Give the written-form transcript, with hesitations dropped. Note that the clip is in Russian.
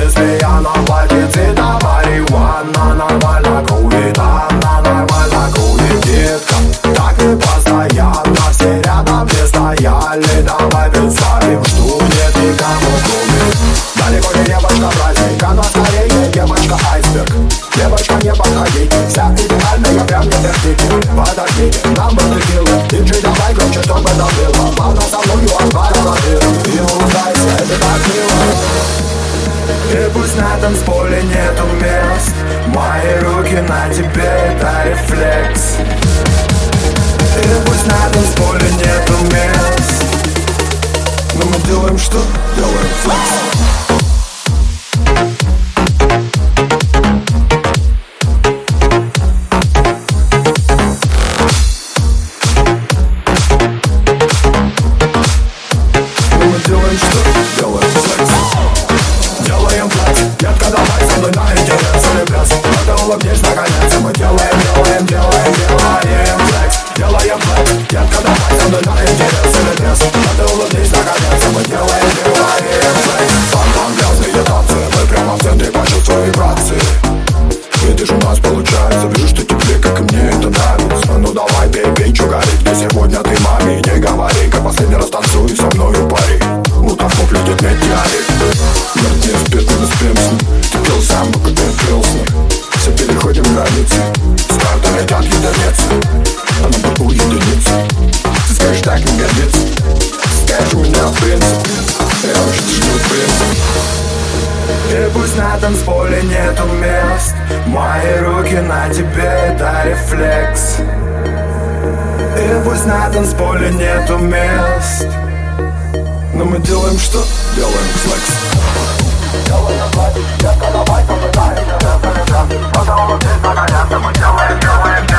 если я на платьице, да марихуана нормально курит, она нормально курит, детка. Так и постоянно, все рядом не стояли. Давай представим, что нет никому кроме. Далеко не девочка праздник, она скорее девочка айсберг. Девочка, не подходи, вся идеальная, прям не терпите. Подождите, нам бы текилы, диджей давай громче, чтобы это было. Плавно со мною отварила ты, и улыбайся, это так мило. И пусть на танцполе нету мест, мои руки на тебе, это рефлекс. И пусть на танцполе нету мест, но мы делаем что? Делаем флекс. Делаем что? Делаем флекс. Делаем флекс. Детка, давай со мной на интересный пляс. Это улыбнись наконец. Мы делаем флекс. Делаем флекс. Детка, давай со мной на интересный пляс. Это улыбнись наконец. Мы делаем флекс. Фан-фан, грязные танцы. Мы прямо в центре, почувствуй вибрации. Видишь, у нас получается. Вижу, что тебе, как и мне, это нравится. Ну давай, пей, чё горит. Где сегодня ты маме не говори. Как последний раз танцуй со мною пари. Мутавков летит метеорит. Нет, не спит, мы спим с ним. Ты пил сам, но когда я пил с ним. Все переходим границы. С карты летят единицы. А на борту единицы. Ты скажешь, так не годится. Скажешь, у меня принцип. Я очень жду принцип. И пусть на танцполе нету мест, мои руки на тебе, это рефлекс. И пусть на танцполе нету мест, но мы делаем что? Делаем флекс. Делаем флекс. Детка, давай, давай, давай, давай, давай, давай, давай, давай, давай, давай, давай, давай, давай,